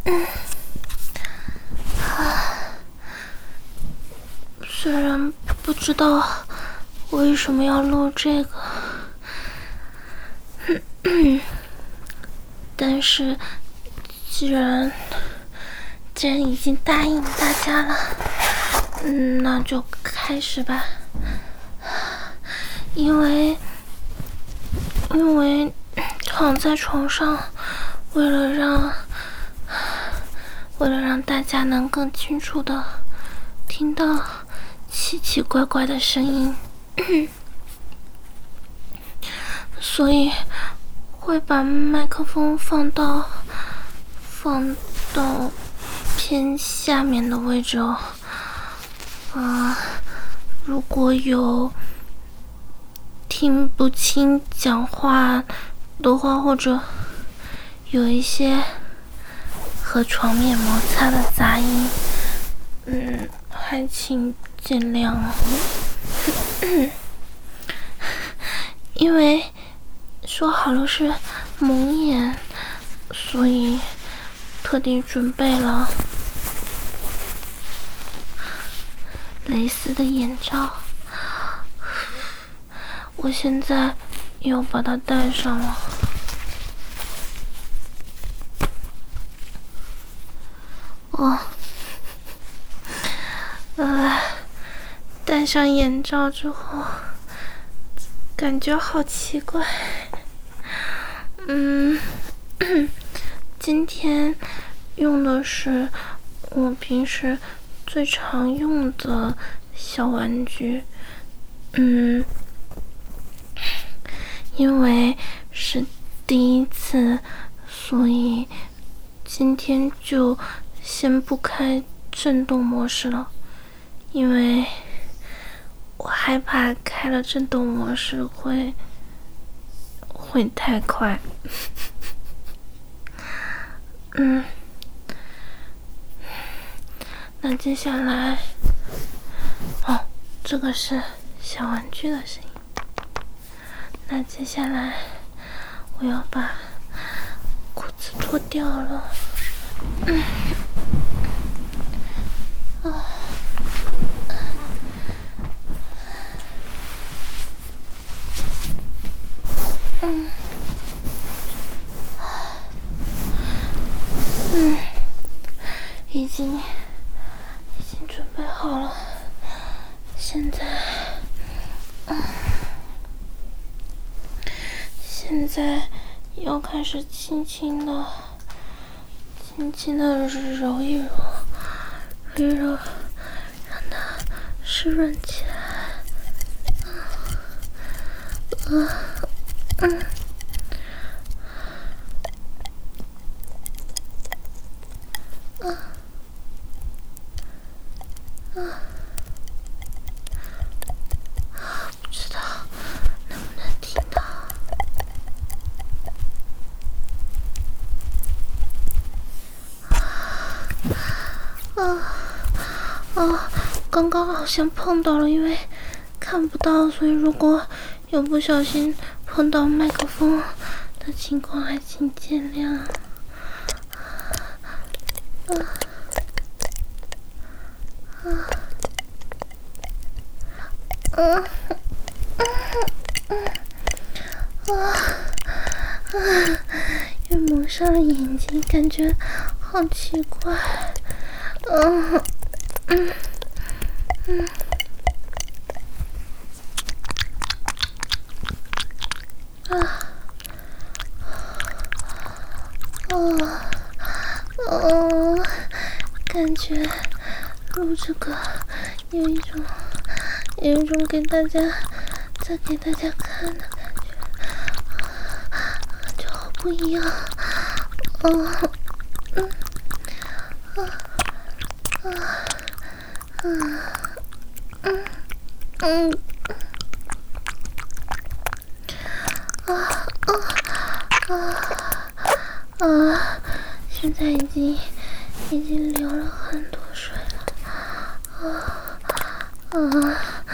虽然不知道为什么要录这个，但是既然已经答应大家了，那就开始吧。因为躺在床上，为了让大家能更清楚的听到奇奇怪怪的声音，所以会把麦克风放到偏下面的位置哦。如果有听不清讲话的话，或者有一些和床面摩擦的杂音，还请见谅哦。因为说好了是蒙眼，所以特地准备了蕾丝的眼罩。我现在要把它戴上了。戴上眼罩之后，感觉好奇怪。今天用的是我平时最常用的小玩具，因为是第一次，所以今天就先不开震动模式了，因为我害怕开了震动模式会太快。那接下来，这个是小玩具的声音。那接下来我要把裤子脱掉了。已经准备好了。现在要开始轻轻的揉一揉，让它湿润起来。不知道能不能听到。刚刚好像碰到了，因为看不到，所以如果有不小心碰到麦克风的情况，还请见谅。又蒙上了眼睛，感觉好奇怪。感觉录这个有一种给大家看的感觉，就好不一样。现在已经流了很多水了。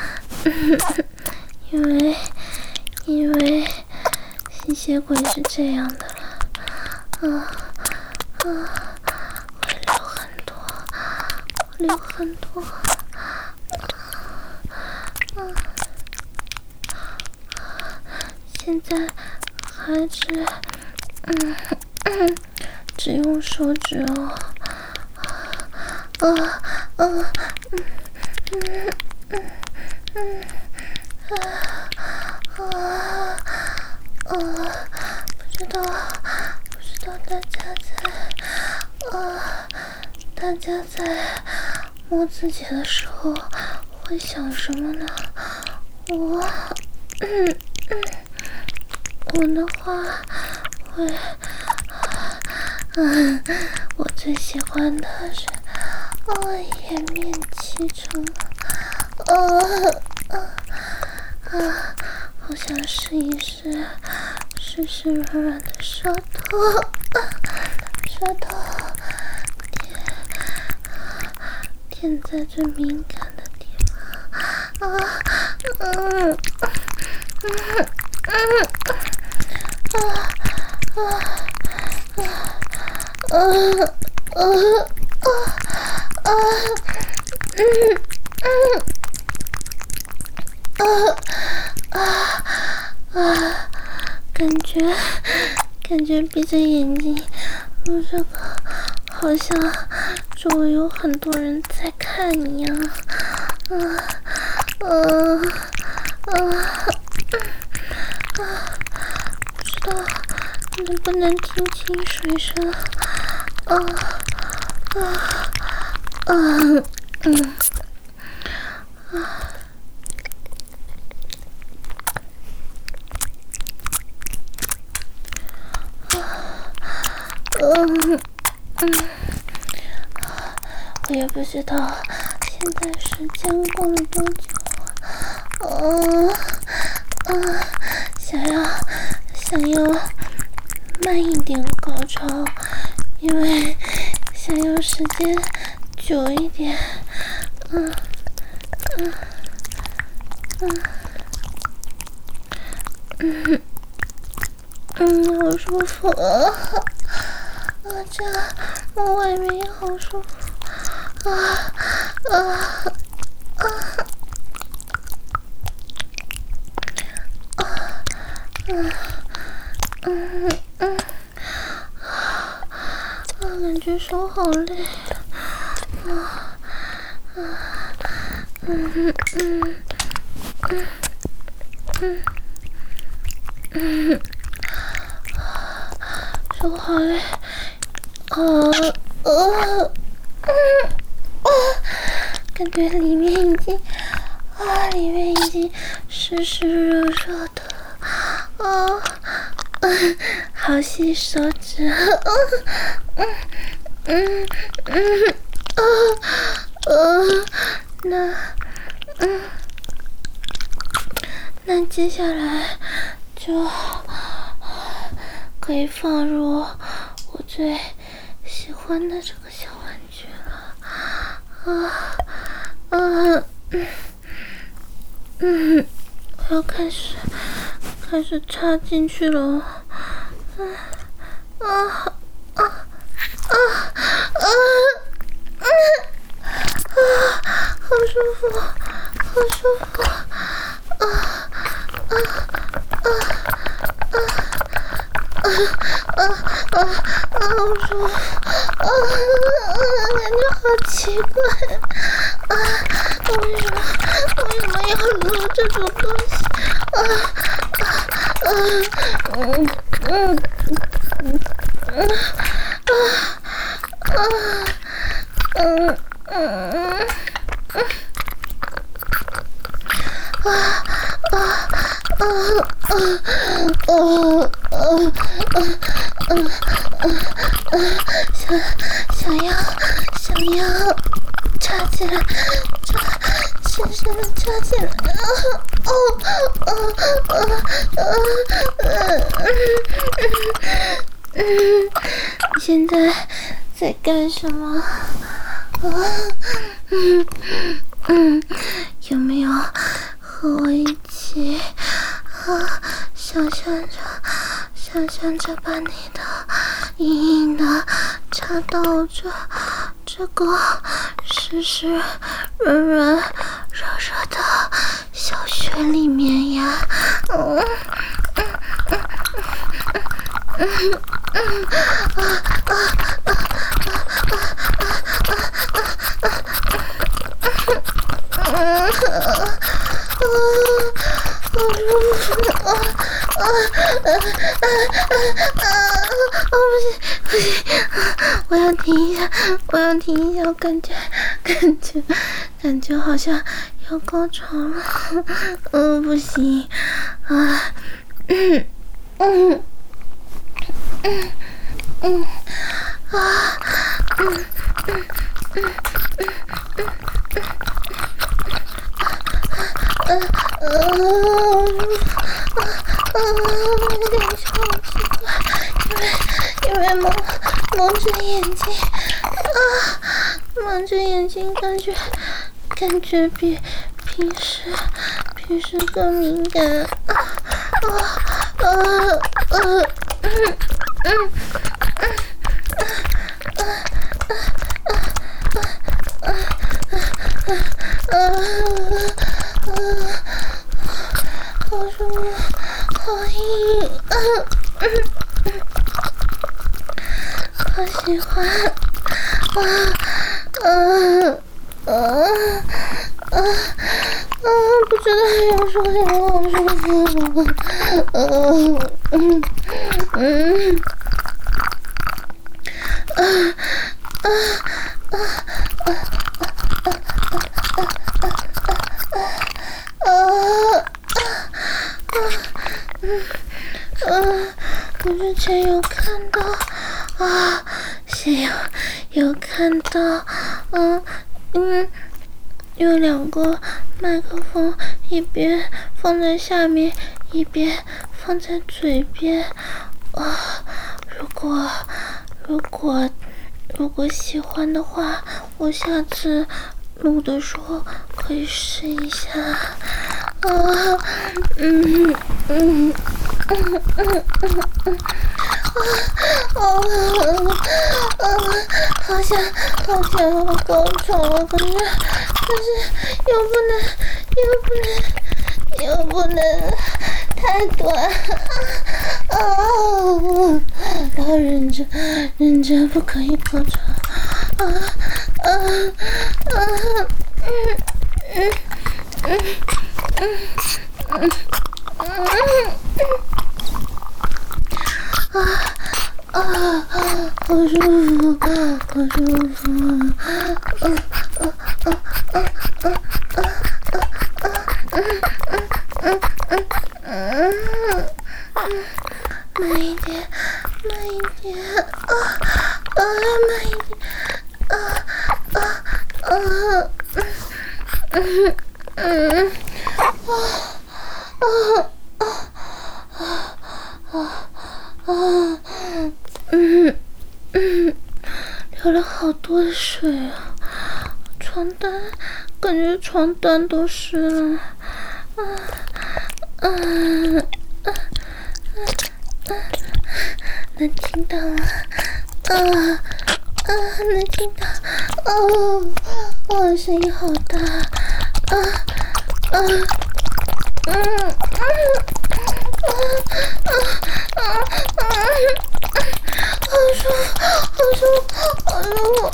因为吸血鬼是这样的了。 流很多。现在还只用手指哦。不知道大家在摸自己的时候会想什么呢？我的话会，我最喜欢的是颜面启程。好想试一试湿湿软软的舌头舔在最敏感的地方。感觉闭着眼睛录这个，好像周围有很多人在看一样。不知道能不能听清水声。我也不知道现在时间过了多久。想要慢一点高潮，因为想要时间久一点。好舒服这摸外面也好舒服。感觉手好累。手好累。感觉里面已经湿湿热热的。好细手指。那接下来就可以放入我最喜欢的这个小玩具了。我要开始插进去了。好舒服。好舒服。感觉好奇怪。为什么要录这种东西？想要插起来，深深的插起来。你现在在干什么？有没有和我一起想象着把你的硬硬的插到这个湿湿润润热热的小穴里面呀。不行，我要停一下，我感觉好像要高潮了，不行啊，有点蒙着眼睛，感觉比平时更敏感。好舒服，好硬，好喜欢，不知道要说什么，好舒服，我之前有看到有看到，有两个麦克风，一边放在下面，一边放在嘴边。如果喜欢的话，我下次录的时候可以试一下。好想要高潮了，可是又不能太短，要认真不可以高潮，好舒服，慢一点，慢一点，流了好多的水啊，感觉床单都湿了，能听到吗？能听到，声音好大，好舒服，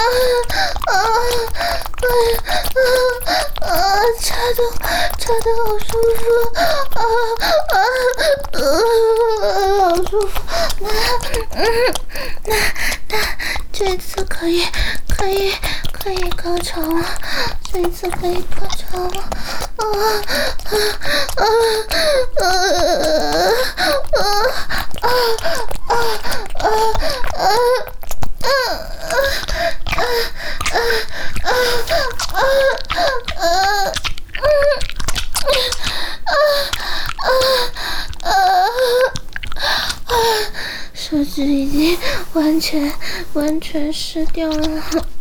插的好舒服，好舒服，那这次可以高潮了，这次可以高潮了，手指已经完全湿掉了，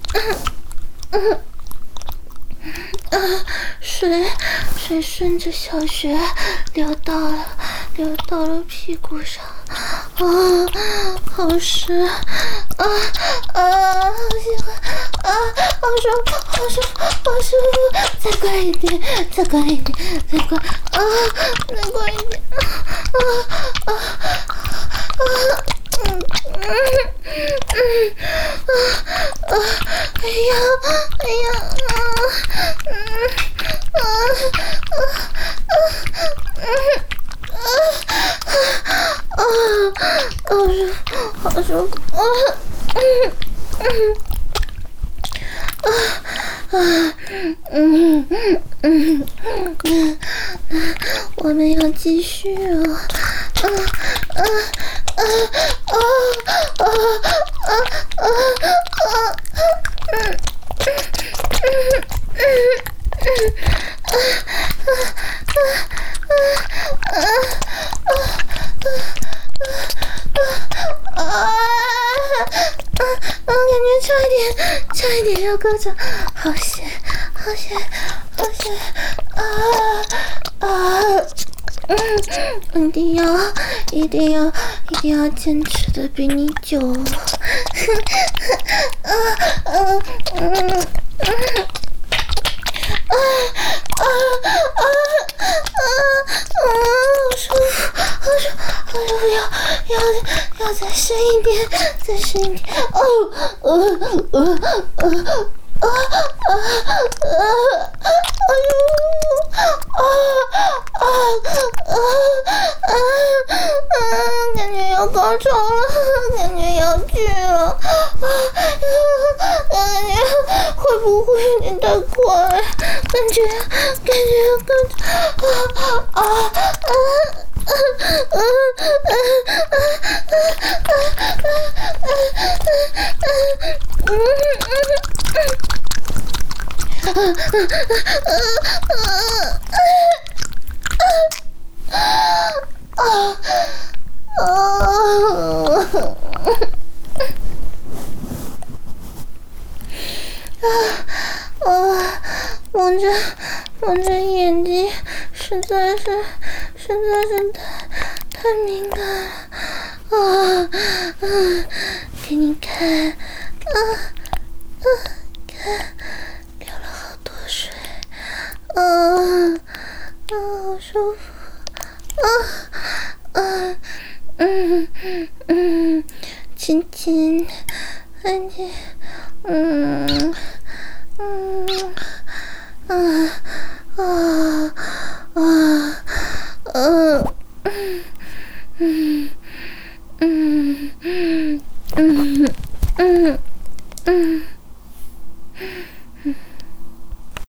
水顺着小穴流到了屁股上，好湿，好喜欢， 好舒服，好舒服，好舒服，再快一点，再快一点，再快再快一点，哎呀，好舒服，我们要继续哦，感觉差一点要高潮，好险，一定要坚持的比你久，好舒服，要再深一点，感觉要高潮了，感觉要去了，感觉会不会有点太快？感觉要高潮，蒙着眼睛，实在是太敏感了，给你看，看，流了好多水，好舒服，亲亲，安静，嗯。